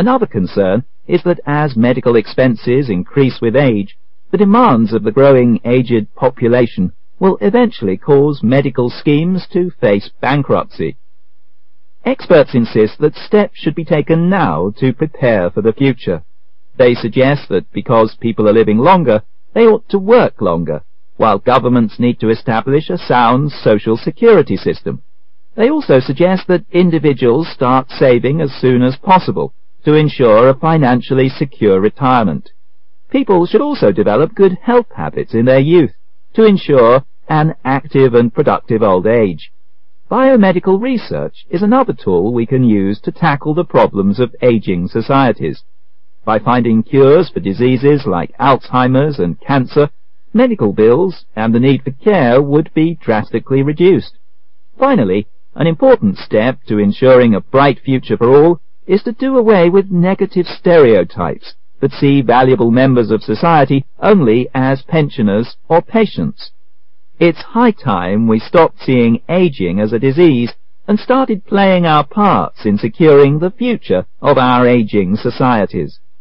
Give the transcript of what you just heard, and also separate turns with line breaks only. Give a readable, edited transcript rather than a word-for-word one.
Another concern is that as medical expenses increase with age, the demands of the growing aged population will eventually cause medical schemes to face bankruptcy. Experts insist that steps should be taken now to prepare for the future. They suggest that because people are living longer, they ought to work longer, while governments need to establish a sound social security system. They also suggest that individuals start saving as soon as possible to ensure a financially secure retirement. People should also develop good health habits in their youth to ensure an active and productive old age. Biomedical research is another tool we can use to tackle the problems of aging societies. By finding cures for diseases like Alzheimer's and cancer, medical bills and the need for care would be drastically reduced. Finally, an important step to ensuring a bright future for all is to do away with negative stereotypes that see valuable members of society only as pensioners or patients. It's high time we stopped seeing aging as a disease and started playing our parts in securing the future of our aging societies.